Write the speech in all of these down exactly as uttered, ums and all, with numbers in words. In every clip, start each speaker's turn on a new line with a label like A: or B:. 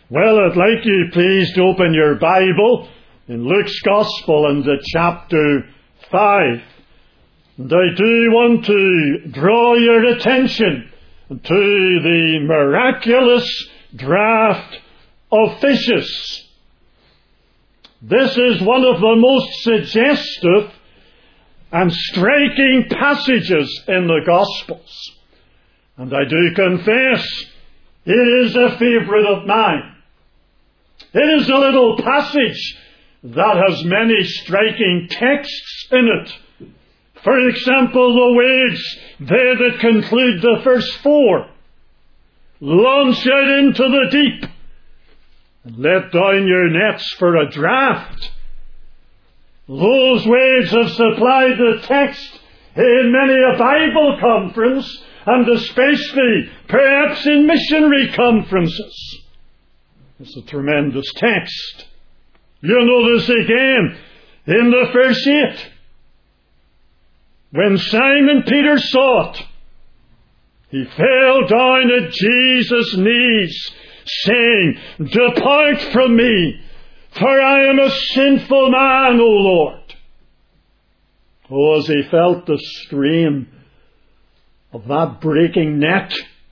A: Well, I'd like you please to open your Bible in Luke's Gospel into chapter five. And I do want to draw your attention to the miraculous draught of fishes. This is one of the most suggestive and striking passages in the Gospels. And I do confess, it is a favourite of mine. It is a little passage that has many striking texts in it. For example, the words there that conclude the first four. Launch out into the deep and let down your nets for a draught. Those words have supplied the text in many a Bible conference, and especially perhaps in missionary conferences. It's a tremendous text. You'll notice again in the verse eight. When Simon Peter saw it, he fell down at Jesus' knees, saying, Depart from me, for I am a sinful man, O Lord. Oh, as he felt the strain of that breaking net,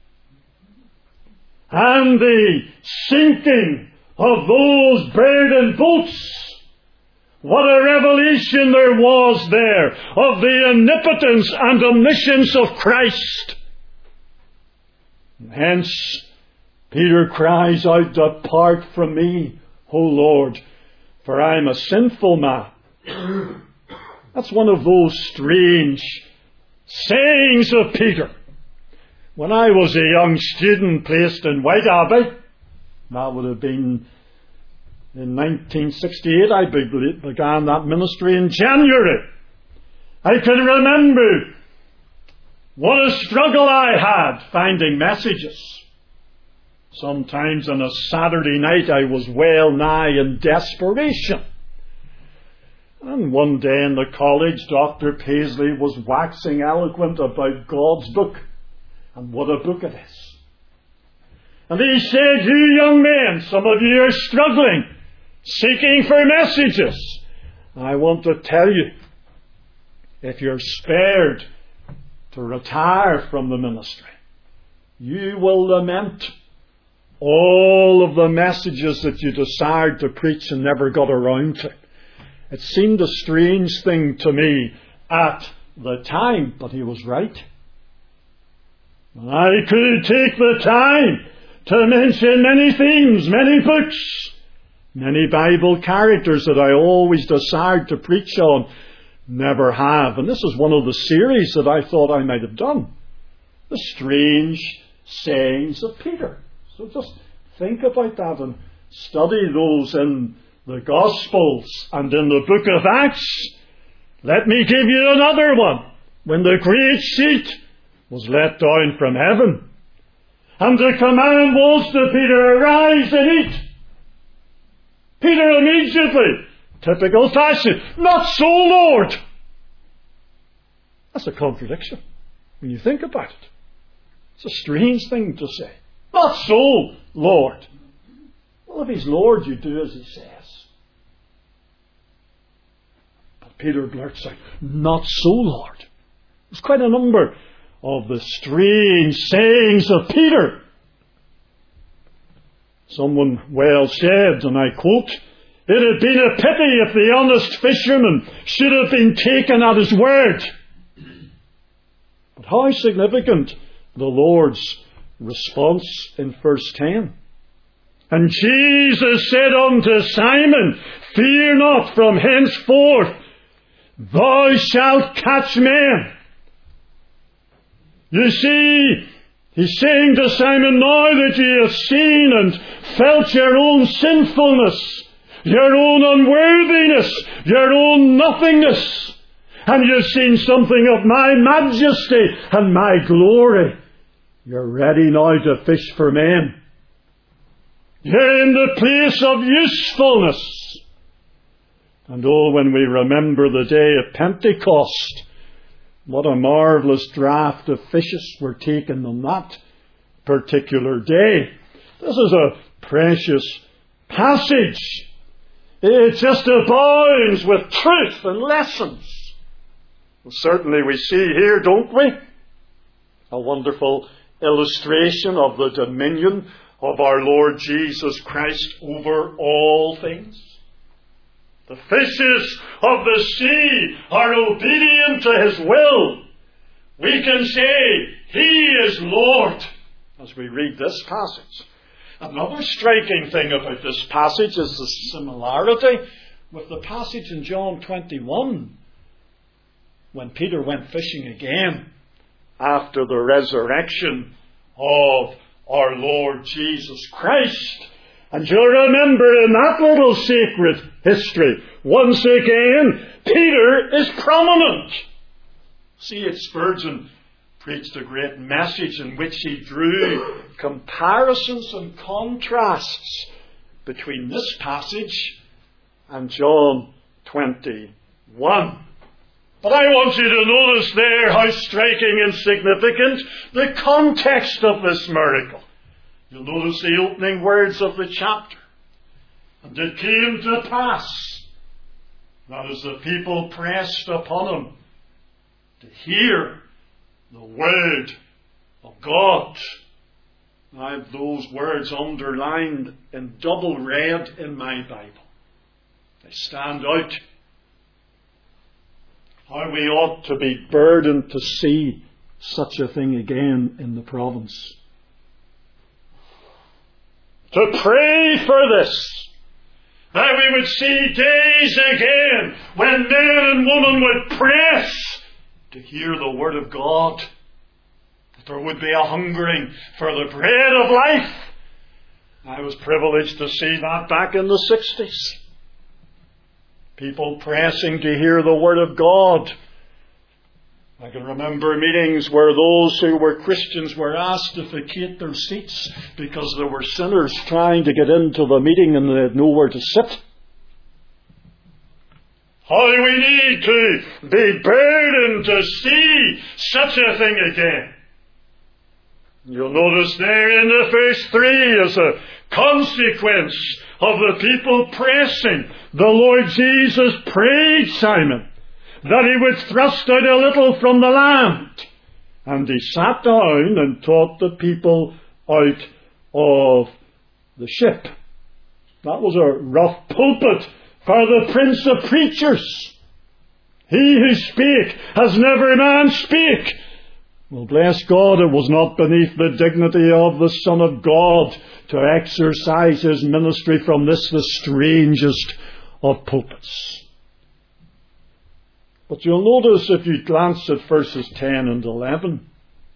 A: and the sinking of those burdened boats, what a revelation there was there of the omnipotence and omniscience of Christ. And hence, Peter cries out, Depart from me, O Lord, for I am a sinful man. That's one of those strange sayings of Peter. When I was a young student placed in White Abbey, that would have been in nineteen sixty-eight, I began that ministry in January. I can remember what a struggle I had finding messages. Sometimes on a Saturday night I was well nigh in desperation. And one day in the college, Doctor Paisley was waxing eloquent about God's book, and what a book it is. And he said, You young men, some of you are struggling, seeking for messages. I want to tell you, if you're spared to retire from the ministry, you will lament all of the messages that you desired to preach and never got around to. It seemed a strange thing to me at the time, but he was right. I could take the time to mention many themes, many books, many Bible characters that I always desired to preach on, never have. And this is one of the series that I thought I might have done. The strange sayings of Peter. So just think about that and study those in the Gospels and in the book of Acts. Let me give you another one. When the great sheet was let down from heaven, and the command was to Peter, Arise and eat. Peter immediately, typical fashion, Not so, Lord. That's a contradiction when you think about it. It's a strange thing to say. Not so, Lord. Well, if he's Lord, you do as he says. But Peter blurts out, Not so, Lord. There's quite a number of the strange sayings of Peter. Someone well said, and I quote, It had been a pity if the honest fisherman should have been taken at his word. But how significant the Lord's response in verse ten. And Jesus said unto Simon, Fear not, from henceforth thou shalt catch men. You see, he's saying to Simon, now that you have seen and felt your own sinfulness, your own unworthiness, your own nothingness, and you've seen something of my majesty and my glory, you're ready now to fish for men. You're in the place of usefulness. And oh, when we remember the day of Pentecost, what a marvellous draught of fishes were taken on that particular day. This is a precious passage. It just abounds with truth and lessons. Well, certainly we see here, don't we, a wonderful illustration of the dominion of our Lord Jesus Christ over all things. The fishes of the sea are obedient to His will. We can say, He is Lord, as we read this passage. Another striking thing about this passage is the similarity with the passage in John twenty-one, when Peter went fishing again after the resurrection of our Lord Jesus Christ. And you'll remember in that little sacred history, once again, Peter is prominent. C H Spurgeon preached a great message in which he drew comparisons and contrasts between this passage and John twenty-one. But I want you to notice there how striking and significant the context of this miracle. You'll notice the opening words of the chapter. And it came to pass that as the people pressed upon him to hear the word of God. I have those words underlined in double red in my Bible. They stand out. How we ought to be burdened to see such a thing again in the province. To pray for this, that we would see days again when men and women would press to hear the Word of God. That there would be a hungering for the bread of life. I was privileged to see that back in the sixties. People pressing to hear the Word of God. I can remember meetings where those who were Christians were asked to vacate their seats because there were sinners trying to get into the meeting and they had nowhere to sit. How we need to be burdened to see such a thing again. You'll notice there in the verse three, as a consequence of the people pressing, the Lord Jesus prayed Simon that he would thrust out a little from the land. And he sat down and taught the people out of the ship. That was a rough pulpit for the Prince of Preachers. He who spake as never man spake. Well, bless God, it was not beneath the dignity of the Son of God to exercise his ministry from this, the strangest of pulpits. But you'll notice if you glance at verses ten and eleven,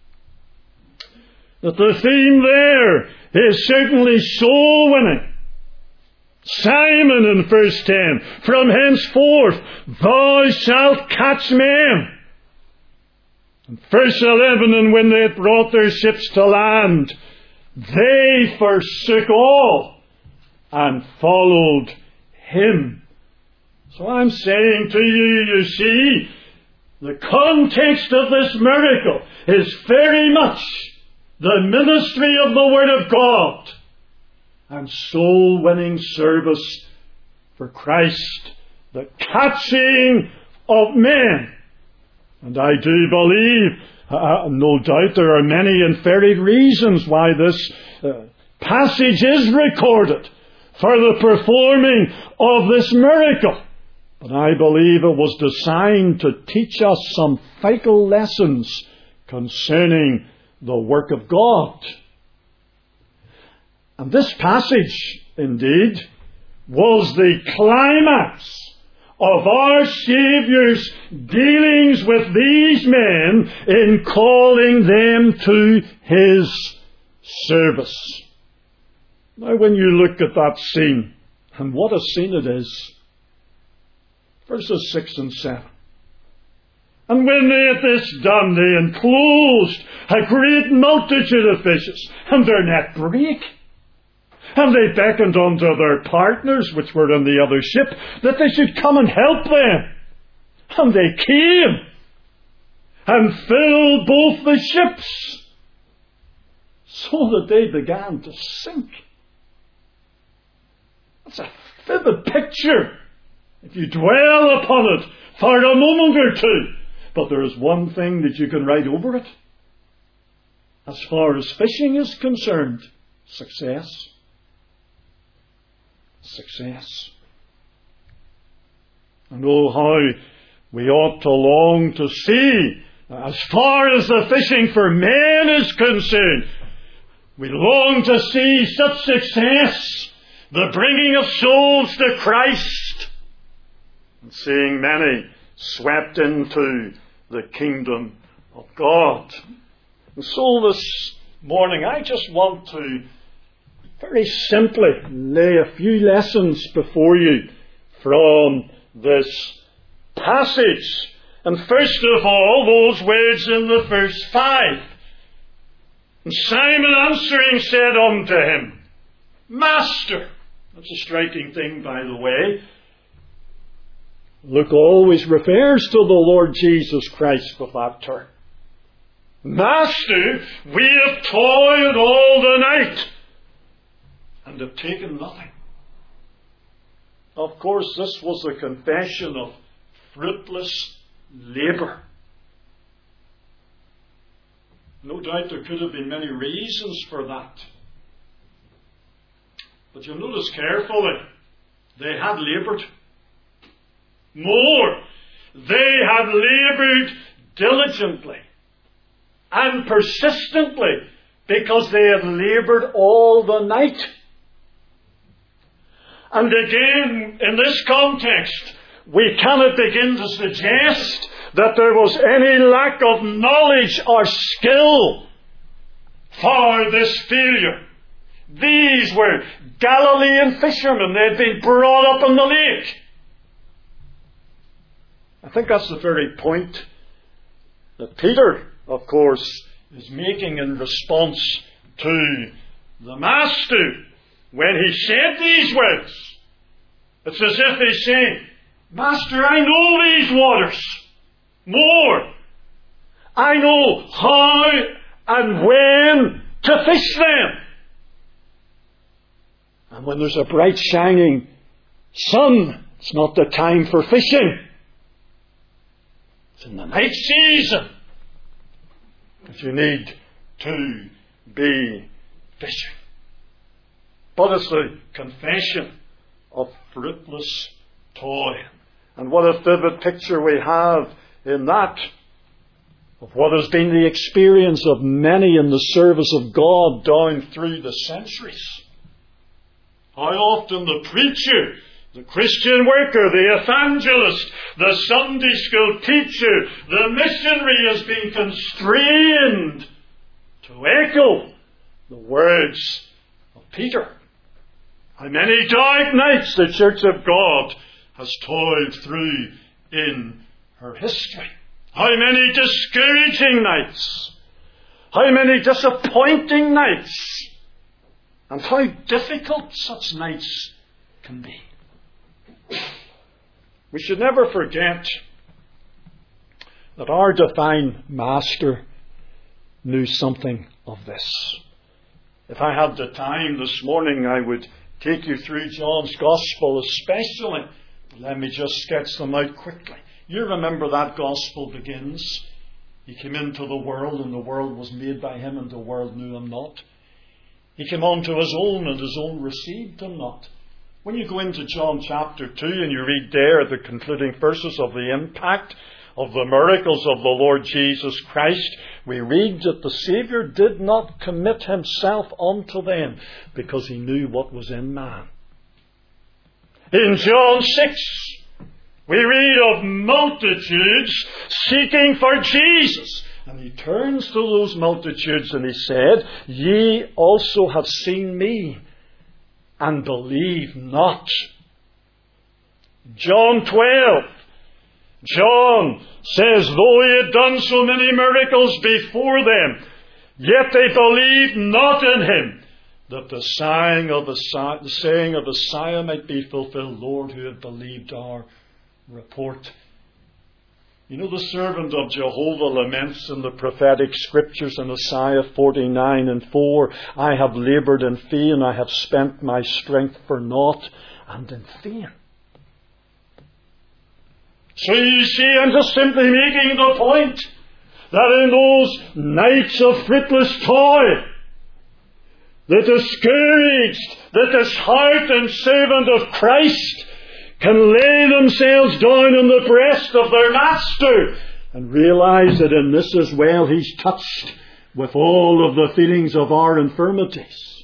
A: that the theme there is certainly soul winning. Simon in verse ten, from henceforth thou shalt catch men. In verse eleven, and when they had brought their ships to land, they forsook all and followed him. So I'm saying to you, you see, the context of this miracle is very much the ministry of the Word of God and soul-winning service for Christ, the catching of men. And I do believe, uh, no doubt there are many and varied reasons why this uh, passage is recorded for the performing of this miracle. But I believe it was designed to teach us some vital lessons concerning the work of God. And this passage, indeed, was the climax of our Saviour's dealings with these men in calling them to His service. Now, when you look at that scene, and what a scene it is, verses six and seven. And when they had this done, they enclosed a great multitude of fishes, and their net brake. And they beckoned unto their partners, which were in the other ship, that they should come and help them. And they came, and filled both the ships, so that they began to sink. That's a vivid picture if you dwell upon it for a moment or two. But there is one thing that you can write over it. As far as fishing is concerned, success. Success. And oh, how we ought to long to see, as far as the fishing for men is concerned, we long to see such success, the bringing of souls to Christ, and seeing many swept into the kingdom of God. And so this morning I just want to very simply lay a few lessons before you from this passage. And first of all, those words in the verse five. And Simon answering said unto him, Master. That's a striking thing, by the way. Luke always refers to the Lord Jesus Christ with that term. Master, we have toiled all the night and have taken nothing. Of course, this was a confession of fruitless labour. No doubt there could have been many reasons for that. But you'll notice carefully, they had laboured. More, they had laboured diligently and persistently, because they had laboured all the night. And again, in this context, we cannot begin to suggest that there was any lack of knowledge or skill for this failure. These were Galilean fishermen. They had been brought up in the lake. I think that's the very point that Peter, of course, is making in response to the Master when he said these words. It's as if he's saying, Master, I know these waters. More. I know how and when to fish them. And when there's a bright shining sun, it's not the time for fishing. It's in the night season that you need to be fishing. But it's the confession of fruitless toil. And what a vivid picture we have in that of what has been the experience of many in the service of God down through the centuries. How often the preacher, the Christian worker, the evangelist, the Sunday school teacher, the missionary has been constrained to echo the words of Peter. How many dark nights the Church of God has toiled through in her history. How many discouraging nights. How many disappointing nights. And how difficult such nights can be. We should never forget that our divine Master knew something of this. If I had the time this morning, I would take you through John's Gospel especially. Let me just sketch them out quickly. You remember that Gospel begins. He came into the world, and the world was made by him, and the world knew him not. He came unto his own, and his own received him not. When you go into John chapter two and you read there the concluding verses of the impact of the miracles of the Lord Jesus Christ, we read that the Saviour did not commit himself unto them because he knew what was in man. In John six, we read of multitudes seeking for Jesus. And he turns to those multitudes and he said, Ye also have seen me, and believe not. John twelve. John says, though he had done so many miracles before them, yet they believed not in him, that the saying of the, the saying of Isaiah might be fulfilled, Lord, who had believed our report. You know, the servant of Jehovah laments in the prophetic scriptures in Isaiah forty-nine and four, I have laboured in vain, I have spent my strength for naught, and in vain. So you see, I'm just simply making the point that in those nights of fruitless toil, the discouraged, the disheartened servant of Christ can lay themselves down on the breast of their Master and realize that in this as well He's touched with all of the feelings of our infirmities.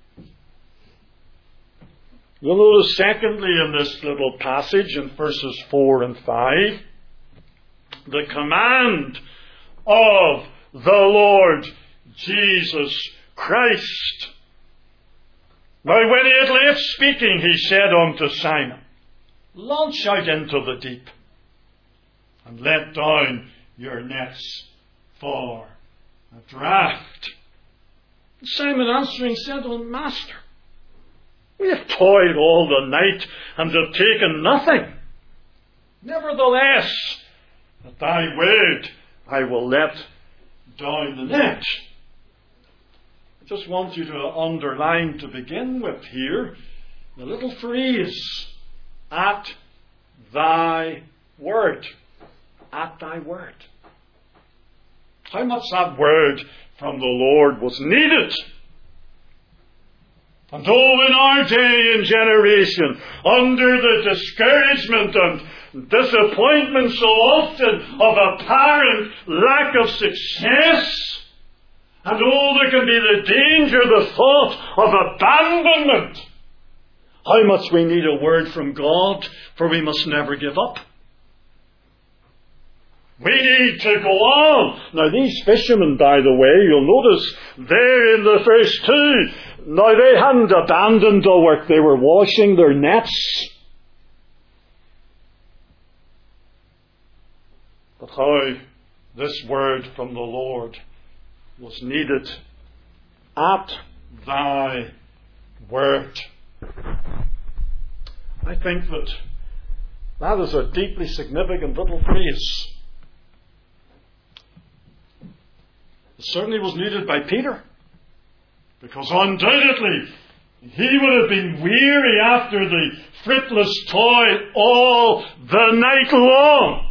A: You'll notice secondly in this little passage in verses four and five, the command of the Lord Jesus Christ. Now when He had left speaking, He said unto Simon, launch out into the deep and let down your nets for a draught. And Simon answering said unto him, Master, we have toiled all the night and have taken nothing. Nevertheless, at thy word I will let down the net. I just want you to underline to begin with here the little phrase, at thy word. At thy word. How much that word from the Lord was needed. And oh, in our day and generation, under the discouragement and disappointment so often of apparent lack of success, and oh, there can be the danger, the thought of abandonment. How much we need a word from God, for we must never give up. We need to go on. Now these fishermen, by the way, you'll notice there in the verse two, now they hadn't abandoned the work, they were washing their nets. But how this word from the Lord was needed. At thy word. I think that that is a deeply significant little phrase. It certainly was needed by Peter, because undoubtedly he would have been weary after the fruitless toil all the night long.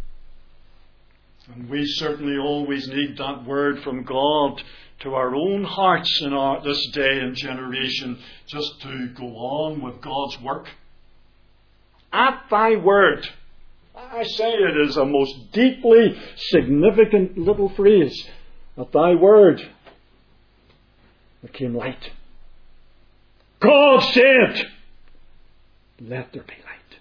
A: And we certainly always need that word from God to our own hearts in our, this day and generation, just to go on with God's work. At thy word. I say it is a most deeply significant little phrase. At thy word there came light. God said, let there be light.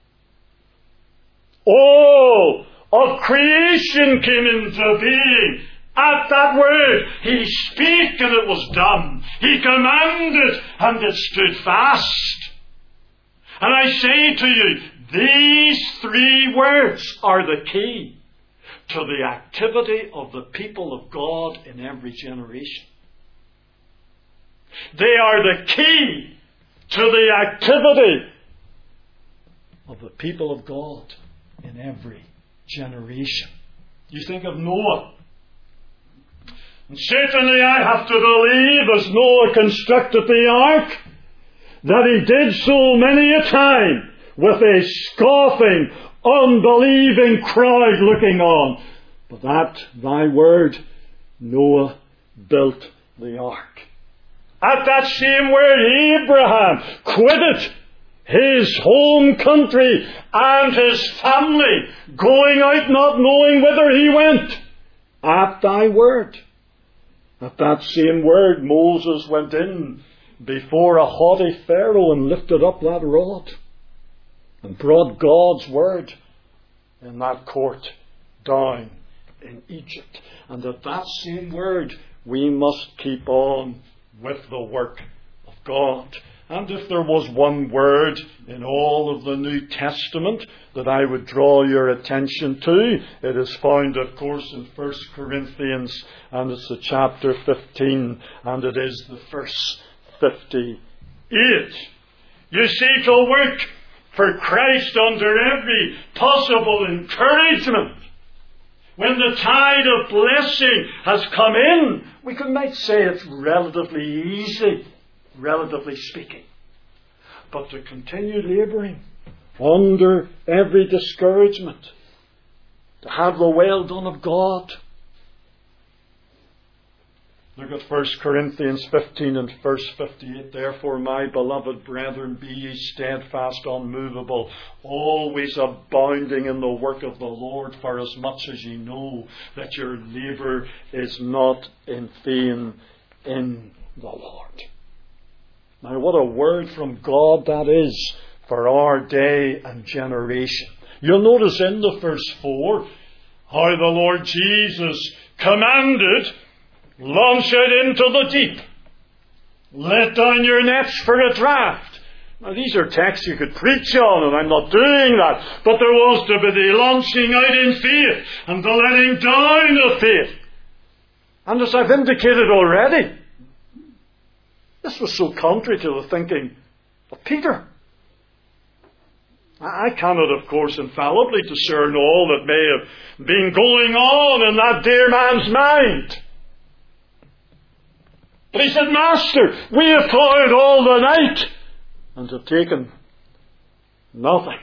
A: All of creation came into being. At that word, He spake and it was done. He commanded and it stood fast. And I say to you, these three words are the key to the activity of the people of God in every generation. They are the key to the activity of the people of God in every generation. You think of Noah. And certainly I have to believe, as Noah constructed the ark, that he did so many a time with a scoffing, unbelieving crowd looking on. But at thy word, Noah built the ark. At that same word, Abraham quitted his home country and his family, going out not knowing whither he went. At thy word. At that same word, Moses went in before a haughty Pharaoh and lifted up that rod and brought God's word in that court down in Egypt. And at that same word, we must keep on with the work of God. And if there was one word in all of the New Testament that I would draw your attention to, it is found, of course, in First Corinthians, and it's the chapter fifteen, and it is the verse fifty-eight. You see, to work for Christ under every possible encouragement. When the tide of blessing has come in, we could might say it's relatively easy, relatively speaking. But to continue labouring under every discouragement, to have the well done of God. Look at First Corinthians fifteen and verse fifty-eight. Therefore, my beloved brethren, be ye steadfast, unmovable, always abounding in the work of the Lord, for as much as ye know that your labour is not in vain in the Lord. Now, what a word from God that is for our day and generation. You'll notice in the verse four how the Lord Jesus commanded, launch out into the deep. Let down your nets for a draught. Now, these are texts you could preach on, and I'm not doing that. But there was to be the launching out in faith and the letting down of faith. And as I've indicated already, this was so contrary to the thinking of Peter. I cannot, of course, infallibly discern all that may have been going on in that dear man's mind. But he said, Master, we have toiled all the night and have taken nothing.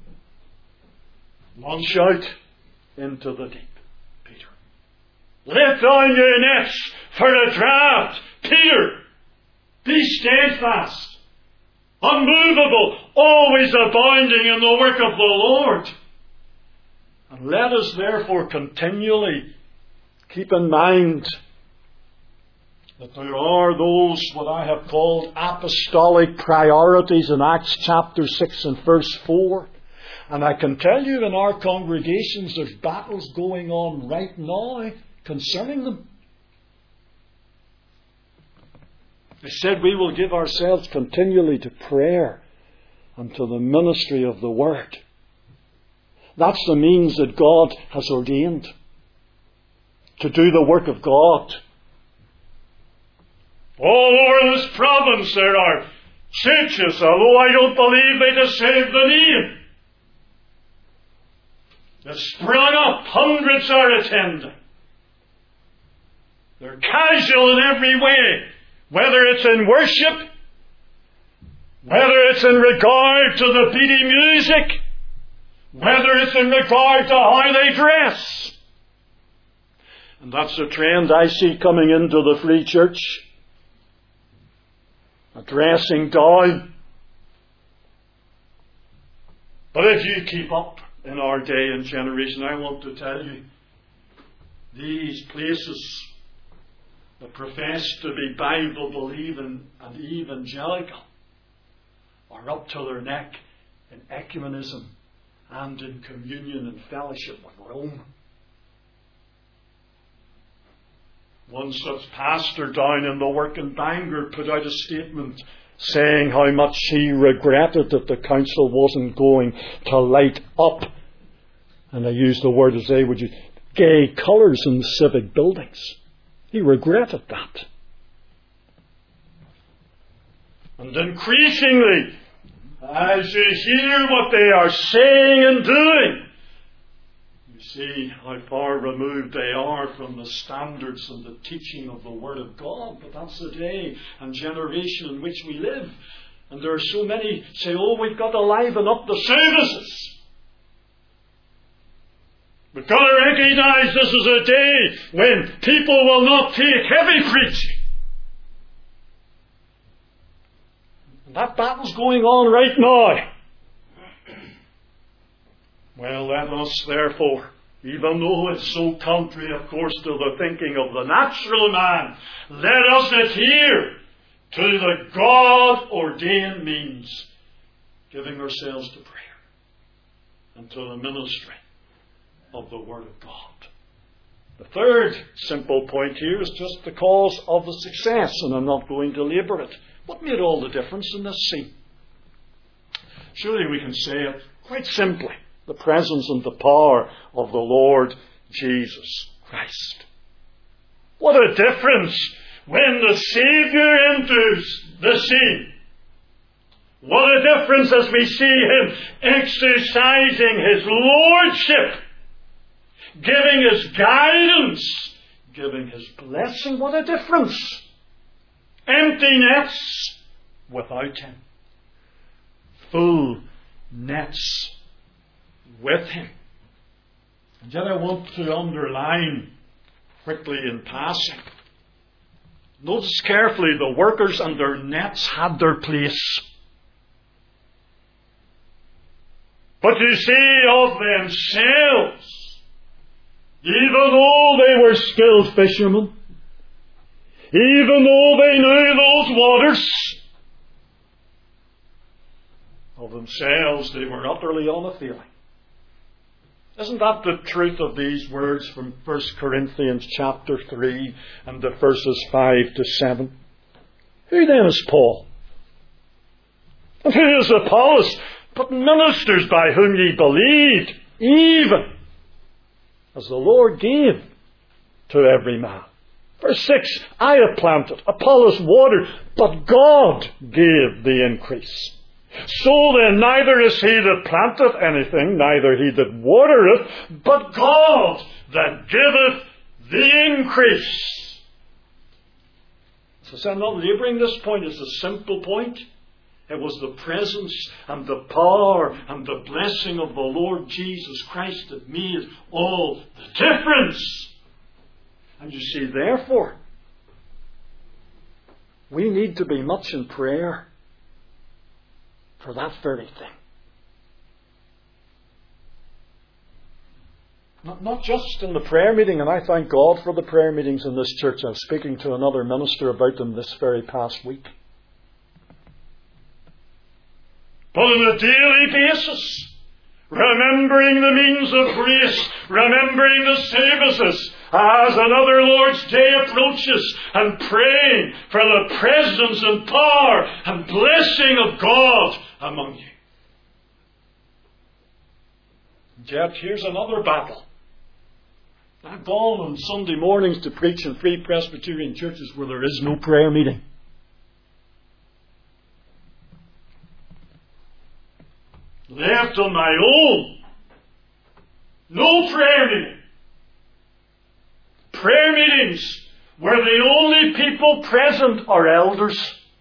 A: Launch out into the deep, Peter. Let down your nets for a draught. Peter, be steadfast, unmovable, always abounding in the work of the Lord. And let us therefore continually keep in mind that there are those, what I have called apostolic priorities in Acts chapter six and verse four. And I can tell you in our congregations there's battles going on right now concerning them. They said we will give ourselves continually to prayer and to the ministry of the Word. That's the means that God has ordained to do the work of God. All over this province there are churches, although I don't believe they deserve the name. They've sprung up, hundreds are attending. They're casual in every way, whether it's in worship, whether it's in regard to the beating music, whether it's in regard to how they dress. And that's a trend I see coming into the Free Church. A dressing down. But if you keep up in our day and generation, I want to tell you, these places that profess to be Bible-believing and evangelical are up to their neck in ecumenism and in communion and fellowship with Rome. One such pastor down in the work in Bangor put out a statement saying how much he regretted that the council wasn't going to light up, and I use the word as they would use, gay colours in the civic buildings. He regretted that. And increasingly, as you hear what they are saying and doing, you see how far removed they are from the standards and the teaching of the Word of God. But that's the day and generation in which we live. And there are so many say, oh, we've got to liven up the services. We've got to recognize this is a day when people will not take heavy preaching. And that battle's going on right now. Well, let us therefore, even though it's so contrary, of course, to the thinking of the natural man, let us adhere to the God-ordained means, giving ourselves to prayer and to the ministry of the Word of God. The third simple point here is just the cause of the success, and I'm not going to labour it. What made all the difference in this scene? Surely we can say it quite simply. The presence and the power of the Lord Jesus Christ. What a difference when the Saviour enters the scene. What a difference as we see Him exercising His lordship, giving His guidance, giving His blessing. What a difference. Empty nets without Him. Full nets with Him. And yet I want to underline quickly in passing. Notice carefully, the workers and their nets had their place. But you see, of themselves, even though they were skilled fishermen, even though they knew those waters, of themselves they were utterly unavailing. Isn't that the truth of these words from First Corinthians chapter three and the verses five to seven? Who then is Paul? And who is Apollos? But ministers by whom ye believed, even as the Lord gave to every man. Verse six, I have planted, Apollos watered, but God gave the increase. So then neither is he that planteth anything, neither he that watereth, but God that giveth the increase. So I'm not labouring this point. It's a simple point. It was the presence and the power and the blessing of the Lord Jesus Christ that made all the difference. And you see, therefore, we need to be much in prayer for that very thing. Not, not just in the prayer meeting, and I thank God for the prayer meetings in this church. I was speaking to another minister about them this very past week. But on a daily basis, remembering the means of grace, remembering the services as another Lord's Day approaches, and praying for the presence and power and blessing of God among you. And yet, here's another battle. I've gone on Sunday mornings to preach in Free Presbyterian churches where there is no prayer meeting. Left on my own. No prayer meeting. Prayer meetings where the only people present are elders.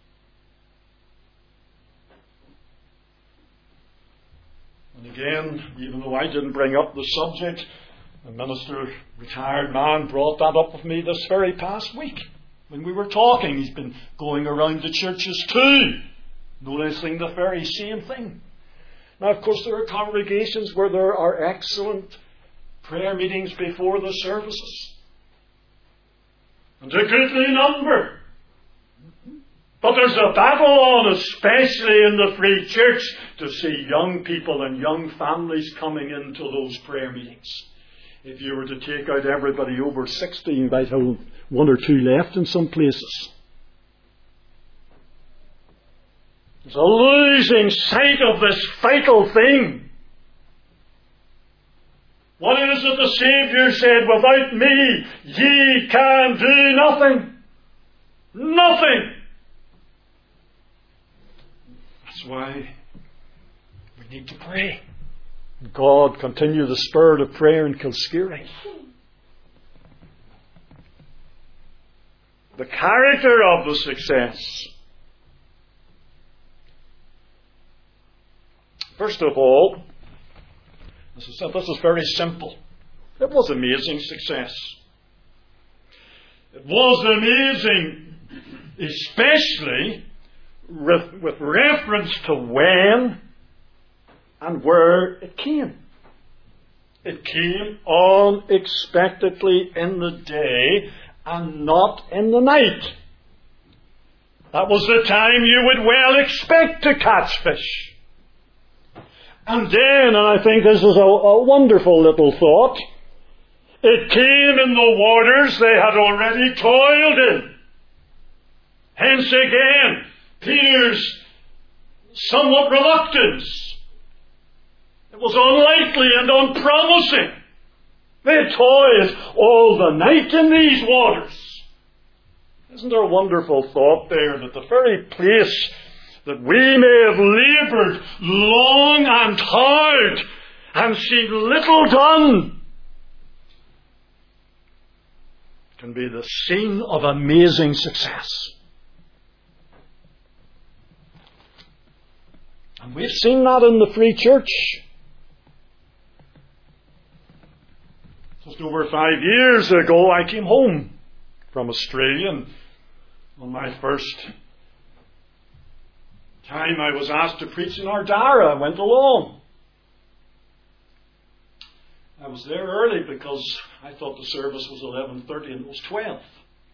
A: And again, even though I didn't bring up the subject, a minister, retired man, brought that up with me this very past week. When we were talking, he's been going around the churches too, noticing the very same thing. Now, of course, there are congregations where there are excellent prayer meetings before the services. And a goodly number. But there's a battle on, especially in the Free Church, to see young people and young families coming into those prayer meetings. If you were to take out everybody over sixty, you might have one or two left in some places. There's a losing sight of this vital thing. What is it the Saviour said? Without me, ye can do nothing. Nothing. That's why we need to pray. God continue the spirit of prayer in Kilskeery. The character of the success. First of all, as I said, this is very simple. It was amazing success. It was amazing, especially with, with reference to when and where it came. It came unexpectedly in the day and not in the night. That was the time you would well expect to catch fish. And then, and I think this is a, a wonderful little thought, it came in the waters they had already toiled in. Hence again, Peter's somewhat reluctance. It was unlikely and unpromising. They had toiled all the night in these waters. Isn't there a wonderful thought there that the very place that we may have laboured long and hard and seen little done, can be the scene of amazing success. And we've seen that in the Free Church. Just over five years ago, I came home from Australia, and on my first time I was asked to preach in Ardara, I went along. I was there early because I thought the service was eleven thirty and it was twelve.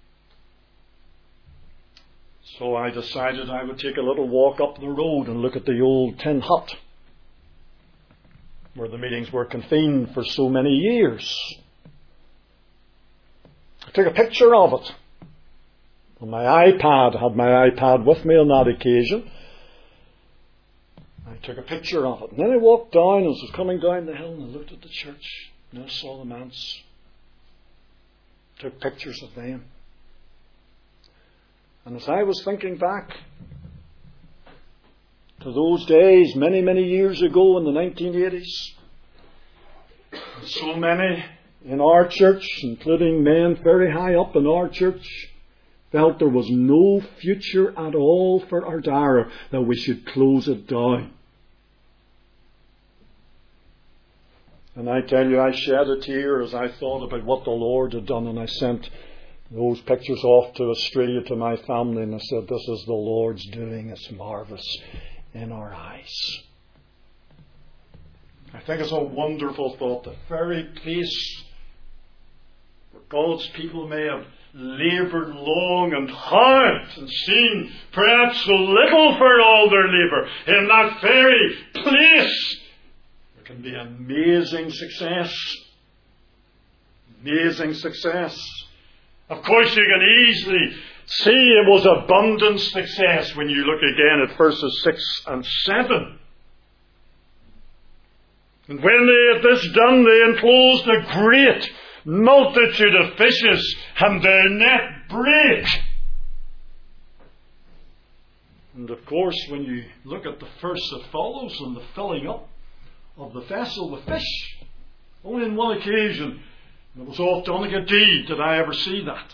A: So I decided I would take a little walk up the road and look at the old tin hut where the meetings were convened for so many years. I took a picture of it on my iPad. I had my iPad with me on that occasion. I took a picture of it. And then I walked down as I was coming down the hill and I looked at the church and I saw the manse. Took pictures of them. And as I was thinking back to those days many, many years ago in the nineteen eighties, so many in our church, including men very high up in our church, felt there was no future at all for Ardara, that we should close it down. And I tell you, I shed a tear as I thought about what the Lord had done, and I sent those pictures off to Australia to my family, and I said, this is the Lord's doing. It's marvellous in our eyes. I think it's a wonderful thought. The very place where God's people may have laboured long and hard and seen perhaps so little for all their labour, in that very place there can be amazing success. Amazing success. Of course, you can easily see it was abundant success when you look again at verses six and seven. And when they had this done, they enclosed a great multitude of fishes, and their net brake. And of course, when you look at the verse that follows on the filling up of the vessel with fish, only on one occasion, and it was off Donegal-Dee, did I ever see that.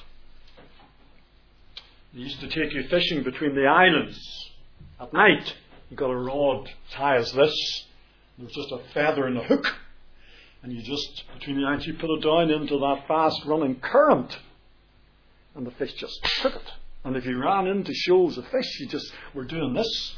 A: They used to take you fishing between the islands at night. You got a rod as high as this. There was just a feather and a hook. And you just, between the islands, you put it down into that fast-running current. And the fish just took it. And if you ran into shoals of fish, you just were doing this.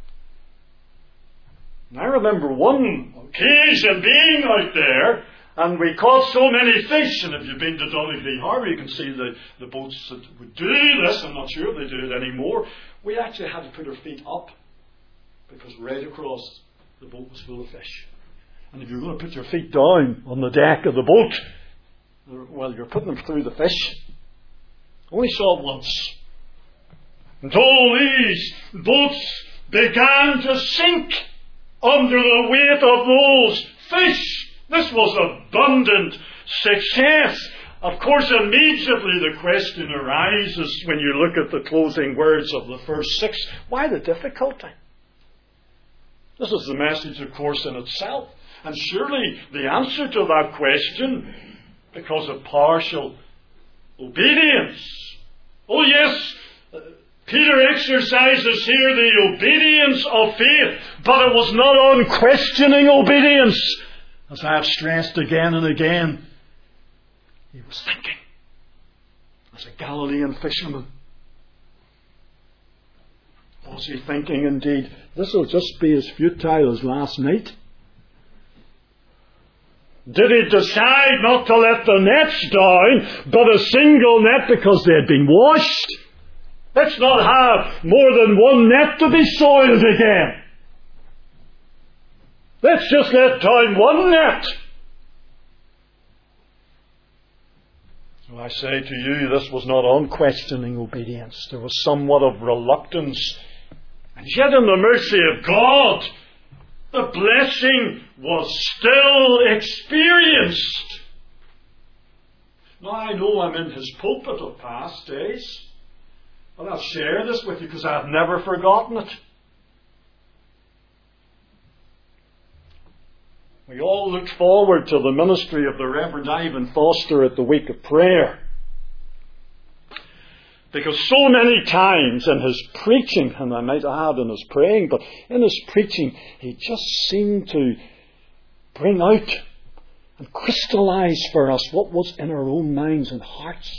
A: And I remember one occasion being out there, and we caught so many fish. And if you've been to Donegal Harbour, you can see the, the boats that would do this. I'm not sure if they do it anymore. We actually had to put our feet up, because right across the boat was full of fish. And if you're going to put your feet down on the deck of the boat, well, you're putting them through the fish. Only saw it once. And all these boats began to sink under the weight of those fish. This was abundant success. Of course, immediately the question arises when you look at the closing words of the verse six. Why the difficulty? This is the message, of course, in itself. And surely the answer to that question, because of partial obedience. Oh yes, Peter exercises here the obedience of faith, but it was not unquestioning obedience. As I have stressed again and again, he was thinking as a Galilean fisherman. Was he thinking indeed, this will just be as futile as last night? Did he decide not to let the nets down, but a single net because they had been washed? Let's not have more than one net to be soiled again. Let's just let down one net. So I say to you, this was not unquestioning obedience. There was somewhat of reluctance. And yet in the mercy of God, the blessing was still experienced. Now I know I'm in his pulpit of past days, but I'll share this with you because I've never forgotten it. We all look forward to the ministry of the Reverend Ivan Foster at the week of prayer. Because so many times in his preaching, and I might add in his praying, but in his preaching, he just seemed to bring out and crystallize for us what was in our own minds and hearts.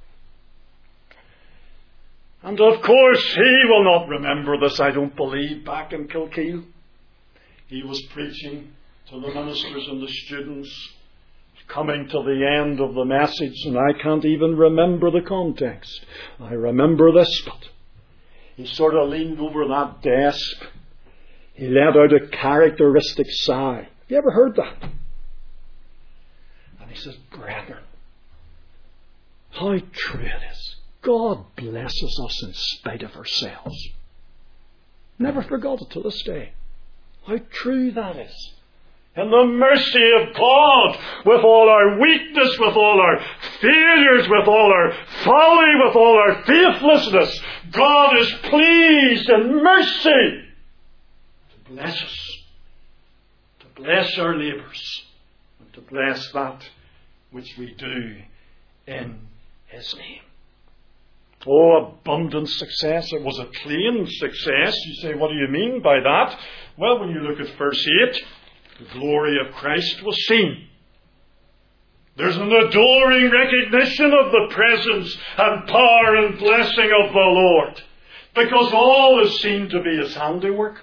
A: And of course, he will not remember this, I don't believe, back in Kilkeel. He was preaching to the ministers and the students, coming to the end of the message, and I can't even remember the context. I remember this, but he sort of leaned over that desk. He let out a characteristic sigh. Have you ever heard that? And he says, "Brethren, how true it is. God blesses us in spite of ourselves." Never forgot it to this day. How true that is. In the mercy of God, with all our weakness, with all our failures, with all our folly, with all our faithlessness, God is pleased in mercy to bless us, to bless our labours, and to bless that which we do in His name. Oh, abundant success. It was a plain success. You say, what do you mean by that? Well, when you look at verse eight, the glory of Christ was seen. There's an adoring recognition of the presence and power and blessing of the Lord, because all is seen to be His handiwork.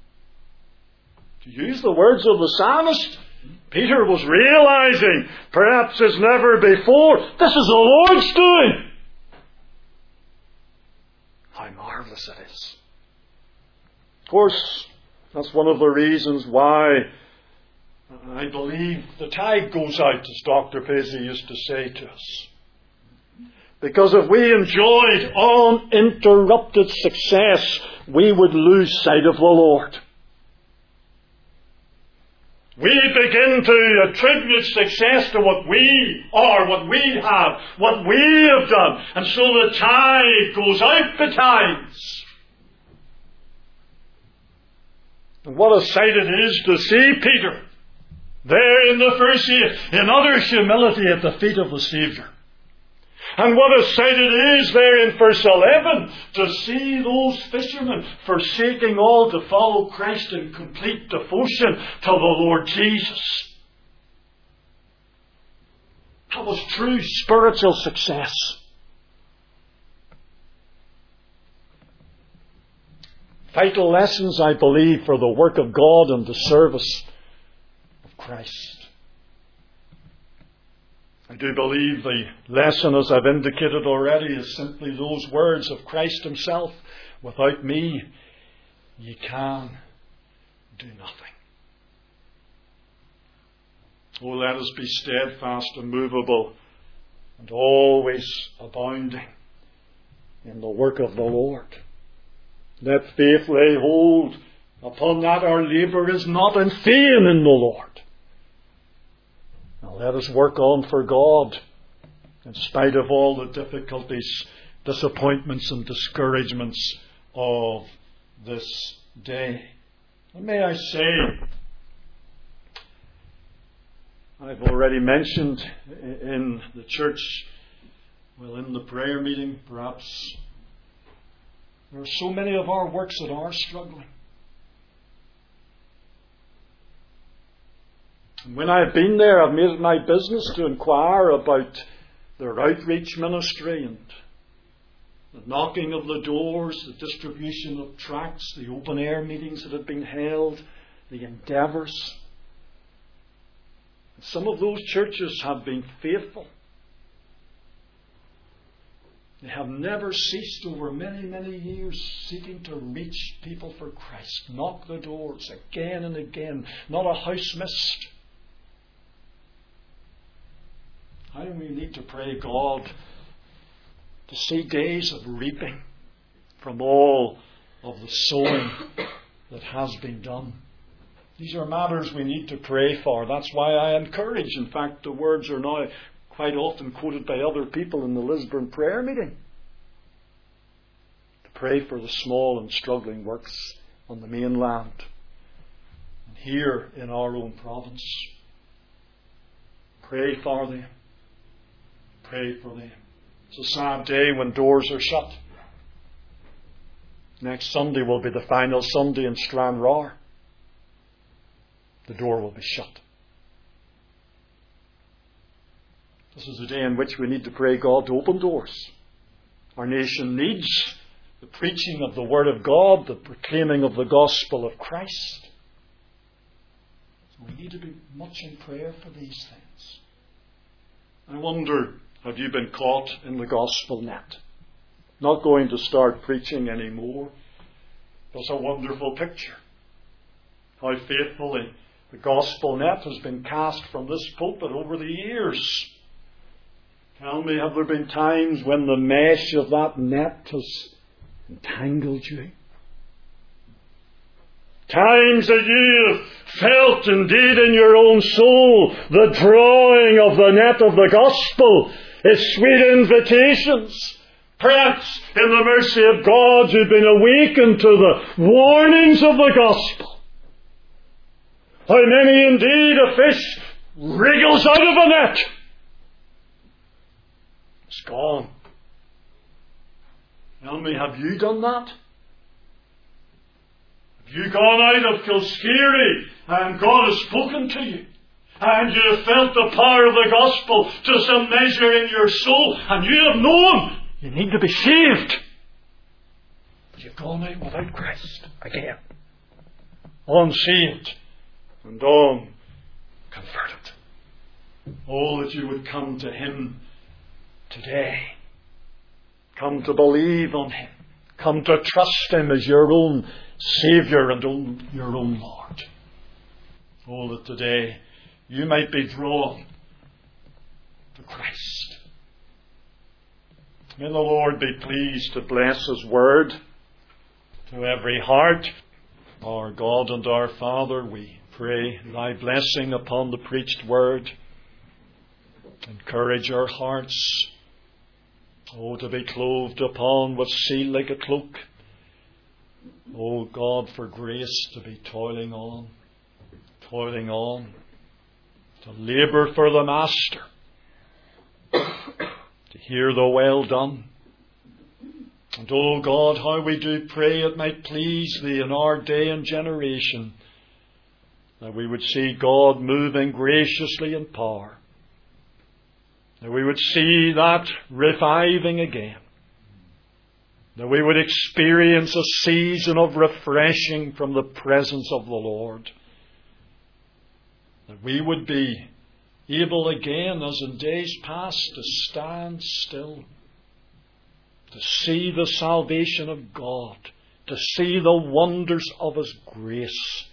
A: To use the words of the psalmist, Peter was realizing, perhaps as never before, this is the Lord's doing. How marvellous it is. Of course, that's one of the reasons why I believe the tide goes out, as Doctor Paisley used to say to us. Because if we enjoyed uninterrupted success, we would lose sight of the Lord. We begin to attribute success to what we are, what we have, what we have done. And so the tide goes out betimes. And what a sight it is to see Peter there in the first year, in utter humility at the feet of the Saviour. And what a sight it is there in verse eleven to see those fishermen forsaking all to follow Christ in complete devotion to the Lord Jesus. That was true spiritual success. Vital lessons, I believe, for the work of God and the service of Christ. I do believe the lesson, as I've indicated already, is simply those words of Christ Himself. Without me, ye can do nothing. Oh, let us be steadfast and immovable and always abounding in the work of the Lord. Let faith lay hold upon that our labour is not in vain in the Lord. Now let us work on for God in spite of all the difficulties, disappointments and discouragements of this day. And may I say, I've already mentioned in the church, well, in the prayer meeting perhaps, there are so many of our works that are struggling. And when I've been there, I've made it my business to inquire about their outreach ministry and the knocking of the doors, the distribution of tracts, the open air meetings that have been held, the endeavours. Some of those churches have been faithful. They have never ceased over many, many years seeking to reach people for Christ. Knock the doors again and again. Not a house missed. How do we need to pray God to see days of reaping from all of the sowing that has been done? These are matters we need to pray for. That's why I encourage, in fact, the words are now quite often quoted by other people in the Lisburn prayer meeting, to pray for the small and struggling works on the mainland. And here in our own province. Pray for them. Pray for them. It's a sad day when doors are shut. Next Sunday will be the final Sunday in Stranraer. The door will be shut. This is a day in which we need to pray God to open doors. Our nation needs the preaching of the Word of God, the proclaiming of the gospel of Christ. So we need to be much in prayer for these things. I wonder, have you been caught in the gospel net? Not going to start preaching anymore. That's a wonderful picture. How faithfully the gospel net has been cast from this pulpit over the years. Tell me, have there been times when the mesh of that net has entangled you? Times that you have felt indeed in your own soul the drawing of the net of the gospel, its sweet invitations. Perhaps in the mercy of God you've been awakened to the warnings of the gospel. How many indeed a fish wriggles out of a net. It's gone. Tell me, have you done that? Have you gone out of Kilskeary and God has spoken to you? And you have felt the power of the gospel to some measure in your soul, and you have known you need to be saved. But you've gone out without Christ again. Unsaved and unconverted. Oh, that you would come to Him today. Come to believe on Him. Come to trust Him as your own Saviour and own, your own Lord. Oh, that today you might be drawn to Christ. May the Lord be pleased to bless His word to every heart. Our God and our Father, we pray Thy blessing upon the preached word. Encourage our hearts, oh, to be clothed upon with zeal like a cloak. Oh God, for grace to be toiling on, toiling on, to labour for the Master, to hear the well done. And oh God, how we do pray it might please Thee in our day and generation, that we would see God moving graciously in power, that we would see that reviving again, that we would experience a season of refreshing from the presence of the Lord, that we would be able again, as in days past, to stand still, to see the salvation of God, to see the wonders of His grace,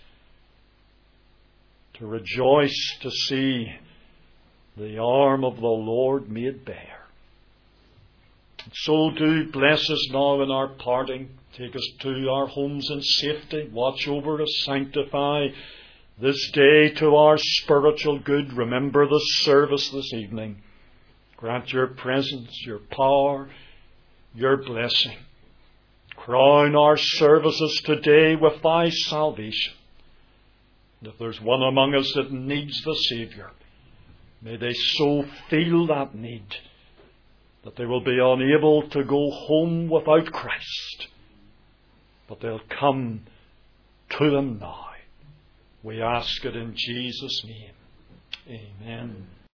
A: to rejoice to see the arm of the Lord made bare. And so do bless us now in our parting. Take us to our homes in safety. Watch over us. Sanctify this day to our spiritual good. Remember the service this evening. Grant your presence, your power, your blessing. Crown our services today with Thy salvation. And if there's one among us that needs the Saviour, may they so feel that need that they will be unable to go home without Christ, but they'll come to Him now. We ask it in Jesus' name. Amen.